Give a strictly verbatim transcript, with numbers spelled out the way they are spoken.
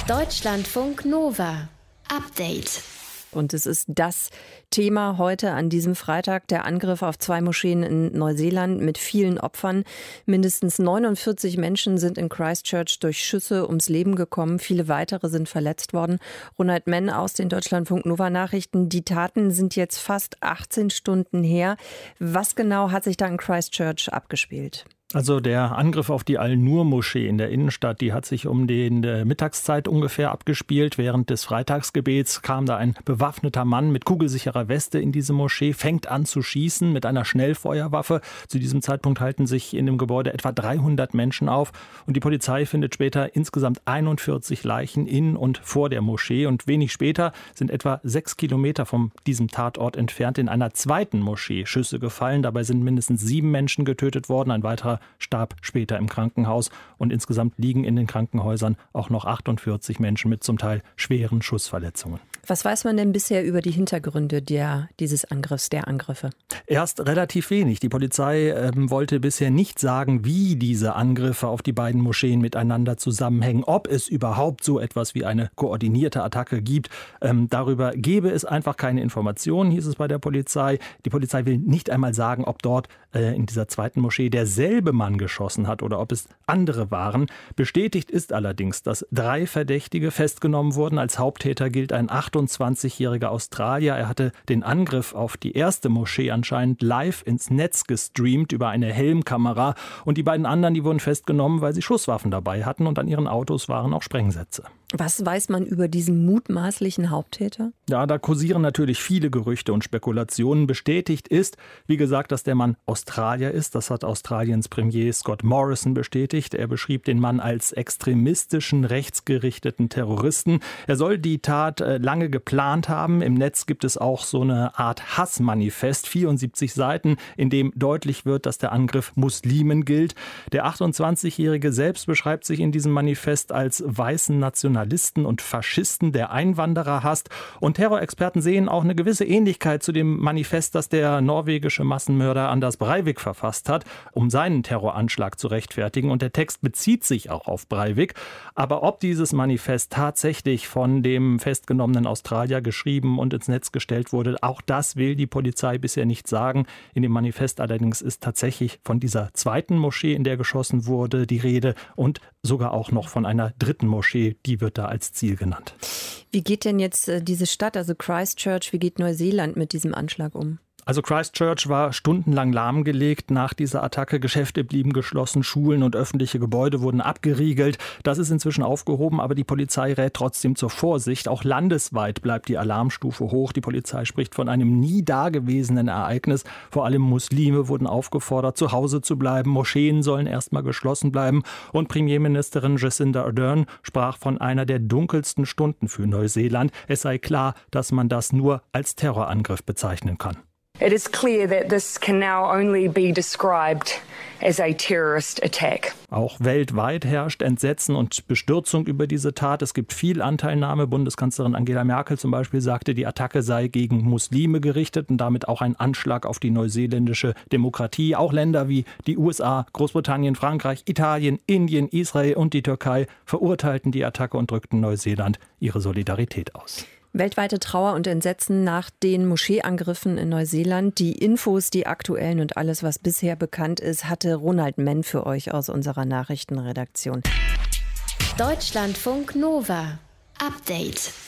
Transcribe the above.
Deutschlandfunk Nova. Update. Und es ist das Thema heute an diesem Freitag, der Angriff auf zwei Moscheen in Neuseeland mit vielen Opfern. Mindestens neunundvierzig Menschen sind in Christchurch durch Schüsse ums Leben gekommen. Viele weitere sind verletzt worden. Ronald Menn aus den Deutschlandfunk Nova Nachrichten. Die Taten sind jetzt fast achtzehn Stunden her. Was genau hat sich da in Christchurch abgespielt? Also der Angriff auf die Al-Nur-Moschee in der Innenstadt, die hat sich um die Mittagszeit ungefähr abgespielt. Während des Freitagsgebets kam da ein bewaffneter Mann mit kugelsicherer Weste in diese Moschee, fängt an zu schießen mit einer Schnellfeuerwaffe. Zu diesem Zeitpunkt halten sich in dem Gebäude etwa dreihundert Menschen auf. Und die Polizei findet später insgesamt einundvierzig Leichen in und vor der Moschee. Und wenig später sind etwa sechs Kilometer von diesem Tatort entfernt in einer zweiten Moschee Schüsse gefallen. Dabei sind mindestens sieben Menschen getötet worden. Ein weiterer starb später im Krankenhaus und insgesamt liegen in den Krankenhäusern auch noch achtundvierzig Menschen mit zum Teil schweren Schussverletzungen. Was weiß man denn bisher über die Hintergründe der, dieses Angriffs, der Angriffe? Erst relativ wenig. Die Polizei äh, wollte bisher nicht sagen, wie diese Angriffe auf die beiden Moscheen miteinander zusammenhängen, ob es überhaupt so etwas wie eine koordinierte Attacke gibt. Ähm, darüber gebe es einfach keine Informationen, hieß es bei der Polizei. Die Polizei will nicht einmal sagen, ob dort äh, in dieser zweiten Moschee derselbe Mann geschossen hat oder ob es andere waren. Bestätigt ist allerdings, dass drei Verdächtige festgenommen wurden. Als Haupttäter gilt ein achtundzwanzigjähriger Australier. Er hatte den Angriff auf die erste Moschee anscheinend live ins Netz gestreamt über eine Helmkamera. Und die beiden anderen, die wurden festgenommen, weil sie Schusswaffen dabei hatten und an ihren Autos waren auch Sprengsätze. Was weiß man über diesen mutmaßlichen Haupttäter? Ja, da kursieren natürlich viele Gerüchte und Spekulationen. Bestätigt ist, wie gesagt, dass der Mann Australier ist. Das hat Australiens Premier Scott Morrison bestätigt. Er beschrieb den Mann als extremistischen, rechtsgerichteten Terroristen. Er soll die Tat äh, lange geplant haben. Im Netz gibt es auch so eine Art Hassmanifest, vierundsiebzig Seiten, in dem deutlich wird, dass der Angriff Muslimen gilt. Der achtundzwanzigjährige selbst beschreibt sich in diesem Manifest als weißen Nationalisten und Faschisten, der Einwanderer hasst. Und Terrorexperten sehen auch eine gewisse Ähnlichkeit zu dem Manifest, das der norwegische Massenmörder Anders Breivik verfasst hat, um seinen Terroranschlag zu rechtfertigen. Und der Text bezieht sich auch auf Breivik. Aber ob dieses Manifest tatsächlich von dem festgenommenen Australier geschrieben und ins Netz gestellt wurde, auch das will die Polizei bisher nicht sagen. In dem Manifest allerdings ist tatsächlich von dieser zweiten Moschee, in der geschossen wurde, die Rede und sogar auch noch von einer dritten Moschee, die wird da als Ziel genannt. Wie geht denn jetzt äh, diese Stadt, also Christchurch, wie geht Neuseeland mit diesem Anschlag um? Also Christchurch war stundenlang lahmgelegt nach dieser Attacke. Geschäfte blieben geschlossen, Schulen und öffentliche Gebäude wurden abgeriegelt. Das ist inzwischen aufgehoben, aber die Polizei rät trotzdem zur Vorsicht. Auch landesweit bleibt die Alarmstufe hoch. Die Polizei spricht von einem nie dagewesenen Ereignis. Vor allem Muslime wurden aufgefordert, zu Hause zu bleiben. Moscheen sollen erstmal geschlossen bleiben. Und Premierministerin Jacinda Ardern sprach von einer der dunkelsten Stunden für Neuseeland. Es sei klar, dass man das nur als Terrorangriff bezeichnen kann. It is clear that this can now only be described as a terrorist attack. Auch weltweit herrscht Entsetzen und Bestürzung über diese Tat. Es gibt viel Anteilnahme. Bundeskanzlerin Angela Merkel zum Beispiel sagte, die Attacke sei gegen Muslime gerichtet und damit auch ein Anschlag auf die neuseeländische Demokratie. Auch Länder wie die U S A, Großbritannien, Frankreich, Italien, Indien, Israel und die Türkei verurteilten die Attacke und drückten Neuseeland ihre Solidarität aus. Weltweite Trauer und Entsetzen nach den Moscheeangriffen in Neuseeland. Die Infos, die aktuellen und alles, was bisher bekannt ist, hatte Ronald Menn für euch aus unserer Nachrichtenredaktion. Deutschlandfunk Nova. Update.